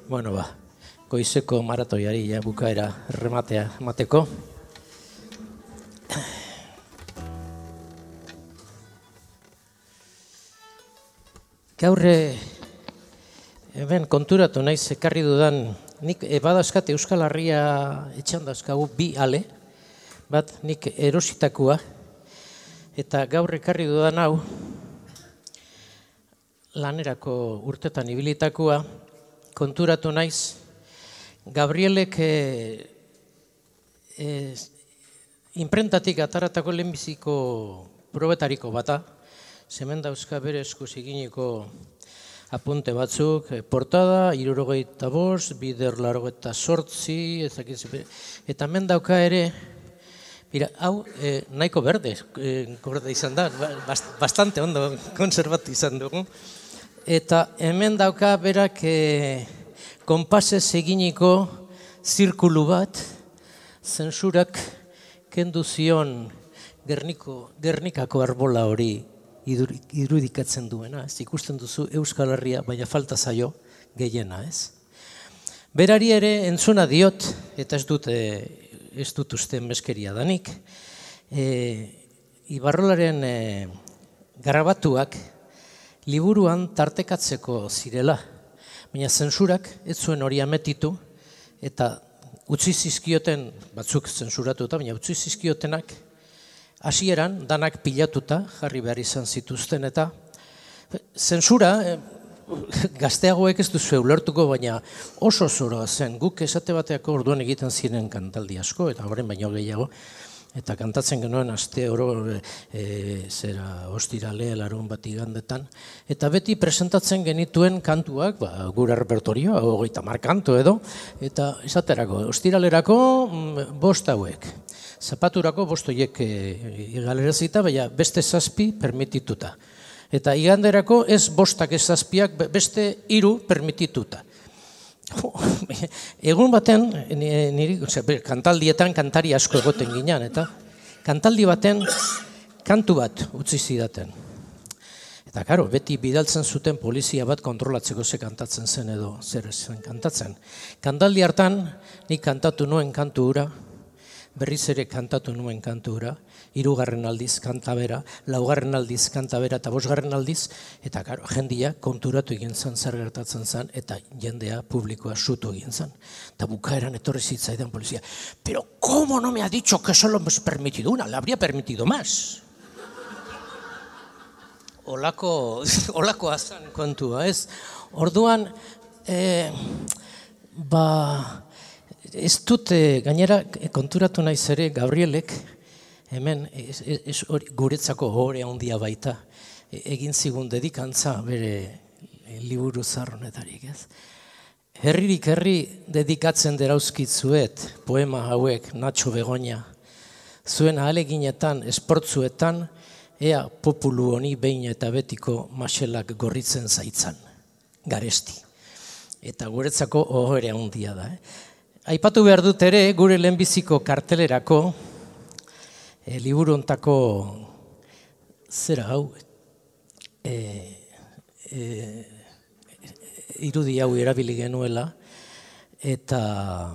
Bueno, goizeko maratoiari bukaera rematea emateko. Gaur hemen konturatu naiz ekarri dudan, nik badauzkat Euskal Herria etxan dauzkagu bi ale, bat nik erositakoa, eta gaur ekarri dudan hau, lanerako urtetan ibilitakoa, konturatu naiz, Gabrielek inprentatik ataratako lehenbiziko probetariko bata, hemen dauzka bere eskuz eginiko apunte batzuk, portada, 75, bider 88, eta hemen dauka ere, hau nahiko berde izan da, bastante ondo konservatu izan dugu, eta hemen dauka berak konpasez eginiko zirkulu bat, zentsurak kendu zion Gernikako arbola hori irudikatzen duena, ez ikusten duzu Euskal Herria, baina falta zaio gehiena, ez? Berari ere entzuna diot, eta ez dut uste meskeria danik, Ibarrolaren grabatuak liburuan tartekatzeko zirela, baina zentsurak ez zuen hori ametitu, eta utzi zizkioten, batzuk zentsuratuta, baina utzi zizkiotenak, hasieran danak pilatuta, jarri behar izan zituzten, eta zentsura, gazteagoek ez duzu ulertuko, baina oso zoroa zen, guk esate bateako orduan egiten ziren kantaldi asko, eta horren baino gehiago, eta kantatzen genuen aste oro ostirale, larun bat igandetan, eta beti presentatzen genituen kantuak, gure repertorioa, 30 kantu edo, eta esaterako, ostiralerako 5 hauek. Zapaturako 5 horiek galerazita, baina beste 7 permitituta. Eta iganderako ez 5 ez 7, beste 3 permitituta. Egun baten, kantaldietan kantari asko egoten ginen, eta kantaldi baten kantu bat utzi zidaten. Eta karo, beti bidaltzen zuten polizia bat kontrolatzeko ze kantatzen zen edo zer zen kantatzen. Kantaldi hartan nik kantatu nuen kantu hura, berriz ere kantatu nuen kantu hura, 3. aldiz kanta bera, 4. aldiz kanta bera eta 5. aldiz, eta karo, jendia konturatu egin zen zer gertatzen zen, eta jendea publikoa sutu egin zen. Eta bukaeran etorri zitzaidan polizia, pero ¿cómo no me ha dicho que solo hemos permitido una? Le habría permitido más. Olakoa zen kontua, ez? Orduan, ez dut, gainera konturatu naiz ere Gabrielek, hemen guretzako ohore handia baita, egin zigun dedikantza bere liburu zarronetarik, ez? Herririk herri dedikatzen derauzkitzuet poema hauek, Nacho Begoña, zuen ahaleginetan, esportzuetan, ea populu honi behin eta betiko maxelak gorritzen zaitzan, garesti. Eta guretzako ohore handia da, Aipatu behar dut ere, gure lehenbiziko kartelerako, liburu hontako zera hau, irudi hau erabili genuela, eta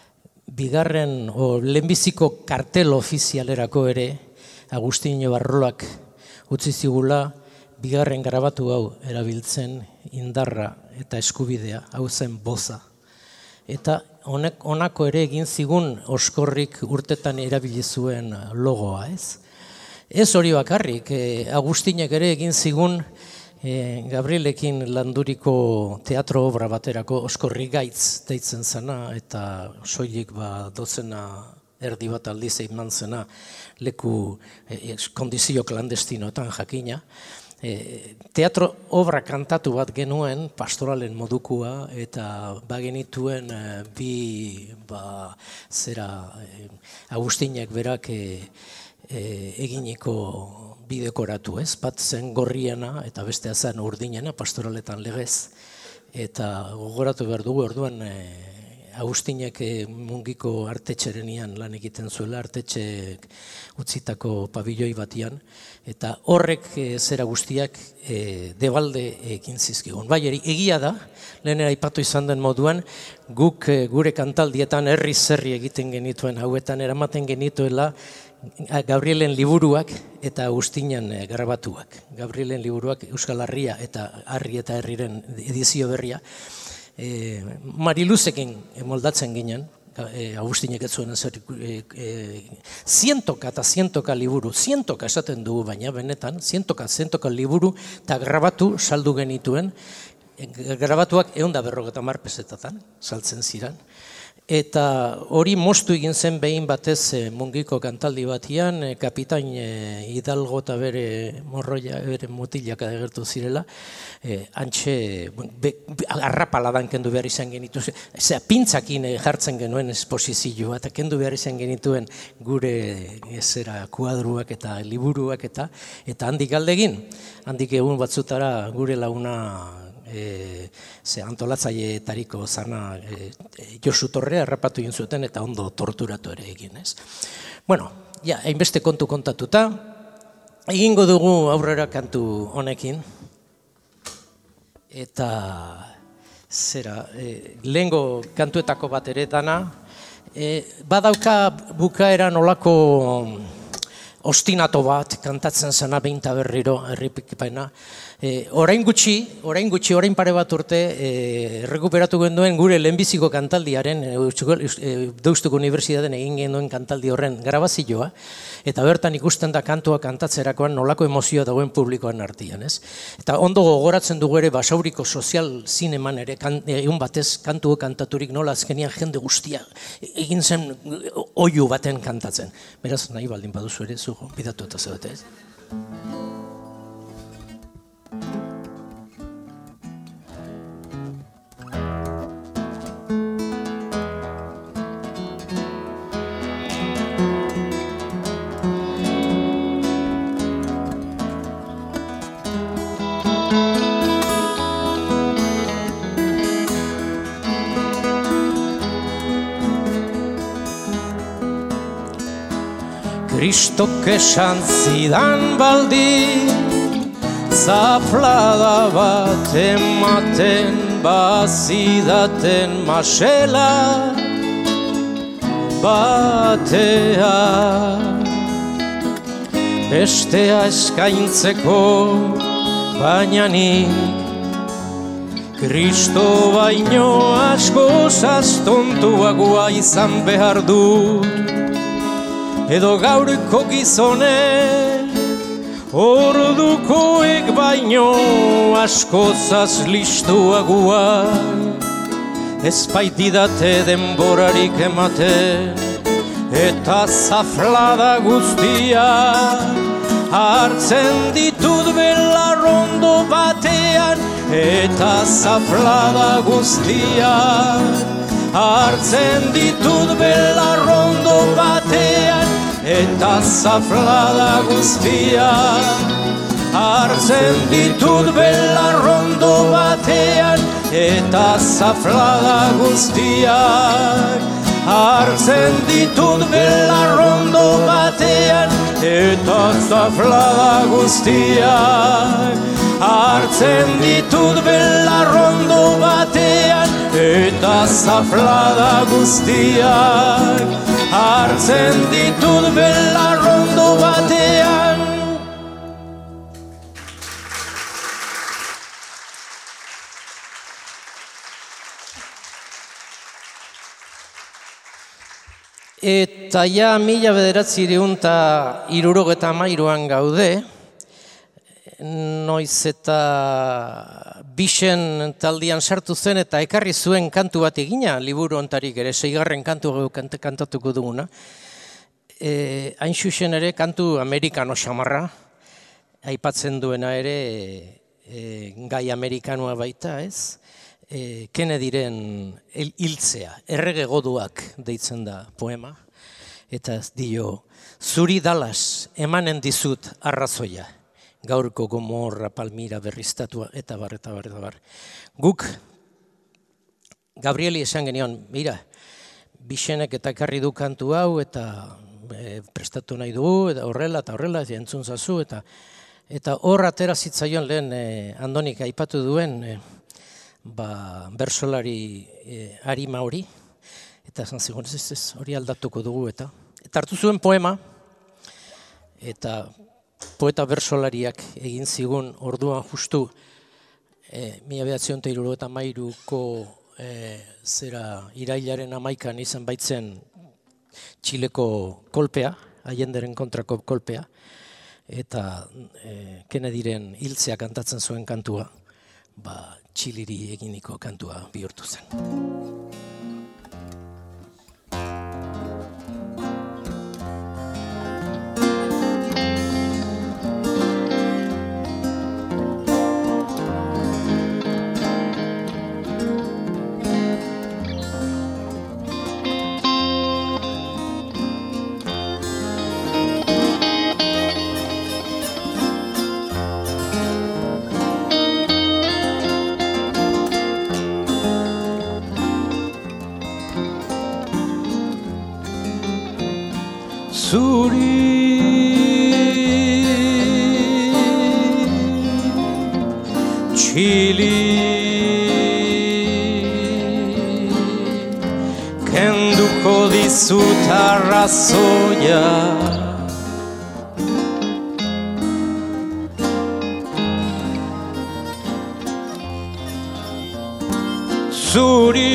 lehenbiziko kartel ofizialerako ere, Agustinio Barrolak utzi zigula, 2. grabatu hau erabiltzen indarra eta eskubidea, hau zen boza. Eta honako ere egin zigun oskorrik urtetan erabili zuen logoa, ez? Ez hori bakarrik, Agustinek ere egin zigun Gabrielekin landuriko teatro obra baterako oskorri gaitz deitzen zena, eta soilik dozena erdi bat aldiz eman zena leku kondizio klandestinoetan jakina. Teatro obra kantatu bat genuen, pastoralen modukua, eta bagenituen Agustinek berak eginiko bidekoratu, ez? Bat zen gorriena eta bestea zen urdinena, pastoraletan legez. Eta gogoratu behar dugu orduan Agustinek Mungiko artetxerenian lan egiten zuela, artetxek utzitako pabilloi batian, eta horrek zera guztiak debalde ekin zizkigun. Bai, egia da, lehenera aipatu izan den moduan, guk gure kantaldietan herri zerri egiten genituen, hauetan eramaten genituela Gabrielen liburuak eta Agustinan grabatuak. Gabrielen liburuak Euskal Herria eta Harri eta Herriren edizio berria. Mariluzekin moldatzen ginen, Agustinek ez zuen zer zientoka eta zientoka liburu, zientoka esaten dugu baina benetan, zientoka liburu eta grabatu saldu genituen, grabatuak 150 pesetatan saltzen ziren. Eta hori moztu egin zen behin batez Mungiko kantaldi batian, kapitain Hidalgo eta bere morroia, bere mutilak agertu zirela, antxe arrapaladan kendu behar izan genituen, pintzakin jartzen genuen esposizioa, eta kendu behar izan genituen gure kuadruak eta liburuak eta handik aldegin, handik egun batzutara gure launa antolatzaileetariko zana Josu Torrea harrapatu egin zuten eta ondo torturatu ere egin, ez? Bueno, ja, hainbeste kontu kontatuta, egingo dugu aurrera kantu honekin, eta zera, lehengo kantuetako bat ere dana, badauka bukaeran olako ostinato bat, kantatzen zena behin eta berriro, erripikipaina, orain pare bat urte, errekuperatu genduen gure lehenbiziko kantaldiaren, Deustuko Unibertsitatean egin genduen kantaldi horren grabazioa, eta bertan ikusten da kantua kantatzerakoan nolako emozioa dagoen publikoan artean, ez? Eta ondo gogoratzen dugu ere Basauriko sozial zineman ere, egun batez kantu kantaturik nola azkenian jende guztia egin zen oihu baten kantatzen. Beraz, nahi baldin baduzu ere, zu bidatu eta zegoete, ez? Kristok esan zidan baldi, zaflada bat ematen bazidaten masela batea. Bestea eskaintzeko baina nik Kristo baino asko sastontuagoa izan behar dut. Edo gaurko gizone, ordukoek baino askozaz listuagua. Ez baitidate denborarik ematen, eta zaflada guztia hartzen ditut belarrondo batean, eta zaflada guztia hartzen ditut belarrondo batean, eta zaflada guztia hartzen ditut belarrondo batean, eta zaflada guztia hartzen ditut belarrondo batean, eta zaflada guztia hartzen ditut belarrondo batean, eta zaflada guztia hartzen ditut belarrondo batean. Eta ja 1973an gaude, noiz eta Bixen taldian sartu zen eta ekarri zuen kantu bat egina, liburu ontarik ere, 6. kantu kantatuko duguna. Hain xuxen ere kantu amerikano xamarra, aipatzen duena ere gai amerikanoa baita, ez? Kennedyren hiltzea, errege goduak deitzen da poema, eta ez dio, zuri Dallas emanen dizut arrazoia, gaurko Gomorra, Palmira berriztatua, eta bar. Guk, Gabrieli esan genion, mira, Bixenek eta ekarri du kantu hau, eta prestatu nahi dugu, eta horrela, entzun zazu, eta hor atera zitzaion lehen Andonik aipatu duen bersolari arima hori, eta esan zigun, ez, hori aldatuko dugu, eta hartu zuen poema, eta poeta bersolariak egin zigun orduan justu 1973ko irailaren 11an izan baitzen Txileko kolpea, Allenderen kontrako kolpea, eta Kennedyren hiltzea kantatzen zuen kantua, Txiliri eginiko kantua bihurtu zen. Txili kenduko dizut arrazoia, zuri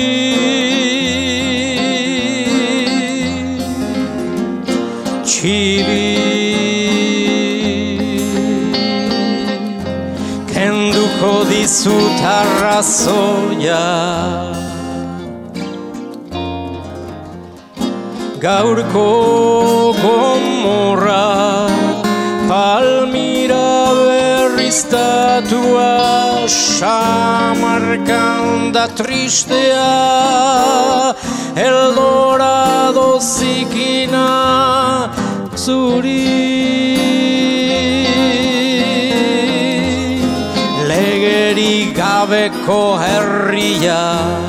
Txili kenduko dizut arrazoia, gaurko gomorra Palmira berriztatua, samarkan da tristea, Eldorado zikina zuri, legerik gabeko herria,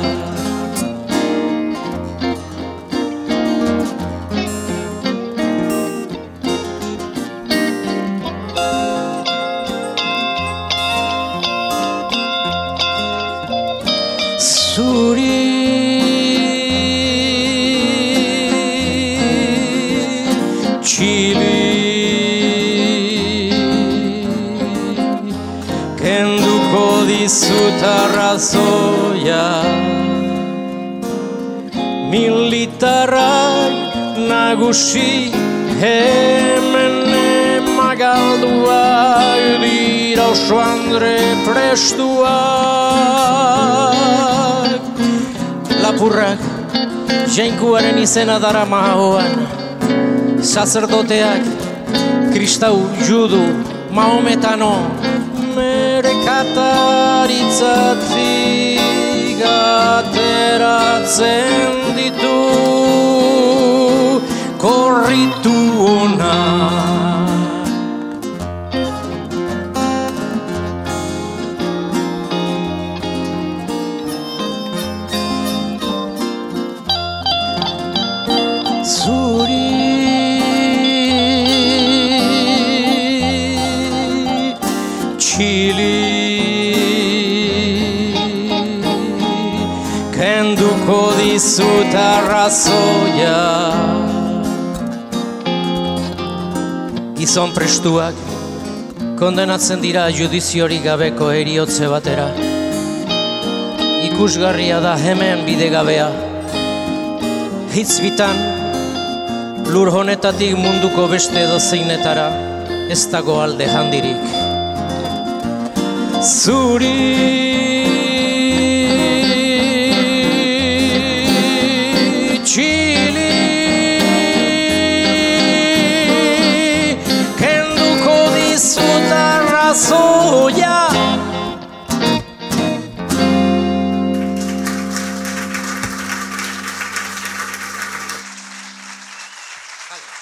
zuri Txili kenduko dizut arrazoia, militarrak nagusi hemen emagalduak dira oso andre prestuak, lapurrak jainkuaren izena dara mahoan, sacerdoteak kristau, judu, mahometano, merkataritzatik ateratzen ditu korritu ona. Zuri Txili kenduko dizut arrazoia, gizon prestuak kondenatzen dira judiziorik gabeko heriotze batera, ikusgarria da hemen bidegabea, hitz bitan lur honetatik munduko beste edozeinetara ez dago alde handirik. Zuri Txili kenduko dizut arrazoia, Vale.